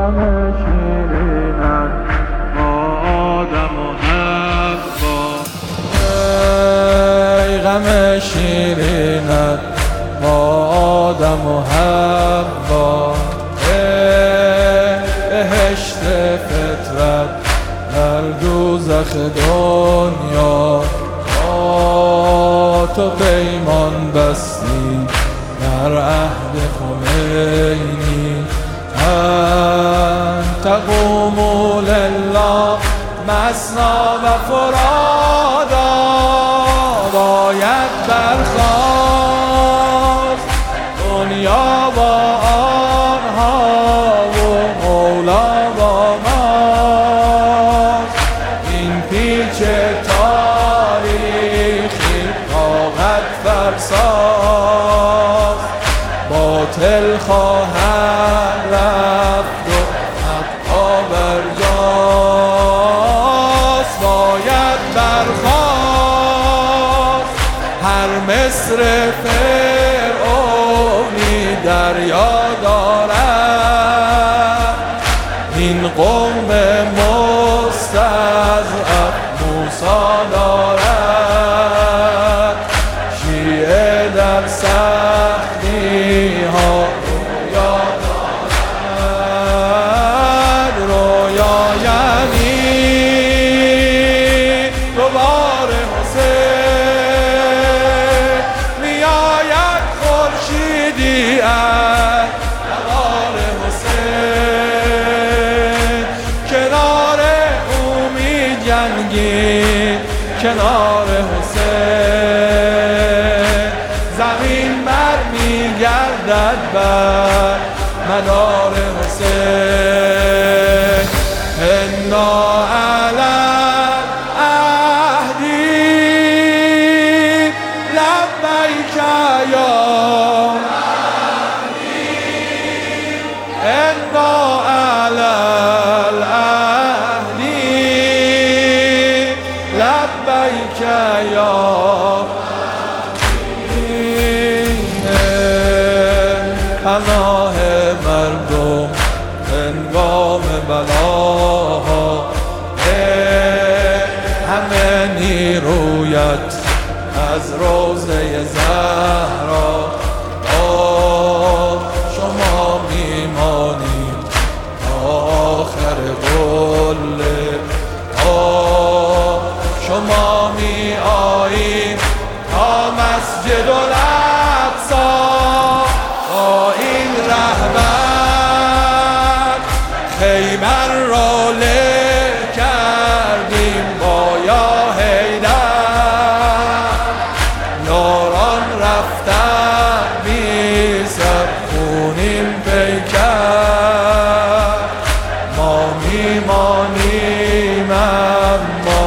غم شیرینت با آدم و حوا، ای غم شیرینت با آدم و حوا، ای بهشت فطرت در دوزخ دنیا، با تو پیمان بستی در عهد خمینی، انت قوم لله مثنی و فرادا، باید برخاست دنیا با آنها و مولا با ماست، این پیچ تاریخی طاقت فرساست، باطل خواهد رفت و حقا برجاست، باید برخاست هر مصر فرعونی دریا دارد، این قوم مستضعف موسی دارد، شیعه در سختی ها رویا دارد، رویا یعنی دوبار حسین، میآید خورشیدی از نوار حسین، کنار او می جنگید کنار حسین، زمین بر می گردد بر مدار حسین، انا علی عهدی لبیک یا انا علی العهدی لبیک یا پناه مردم هنگام بلاها، همه نیرویت از روضه زهرا، شما میمانید تا آخر قله، شما می آیید تا مسجد الاقصی، با این رهبر خیبر را له کردیم با یا حیدر، یاران رفتن بی سر خونین پیکر، ما میمانیم اما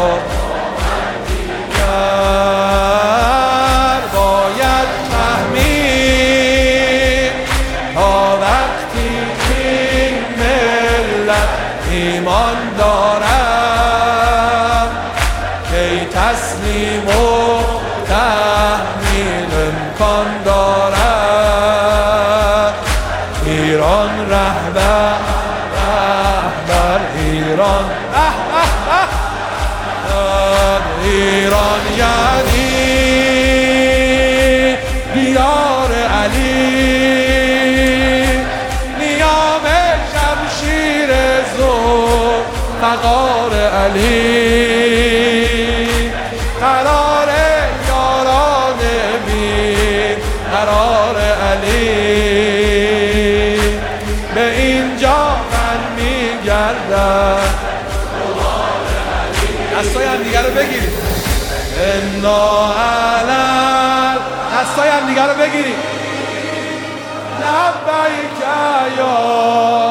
باید فهمید تا وقتی این ملت ایمان دارد، کی تسلیم و تحمیل امکان دارد، ایران رهبر ایران ایران یعنی دیار علی، نیام شمشیر زور فقار علی، قرار یاران بی قرار علی، به اینجا من میگردم دستای هم دیگر رو بگیرید، انا علل دستای هم دیگر رو بگیرید، لبیک یا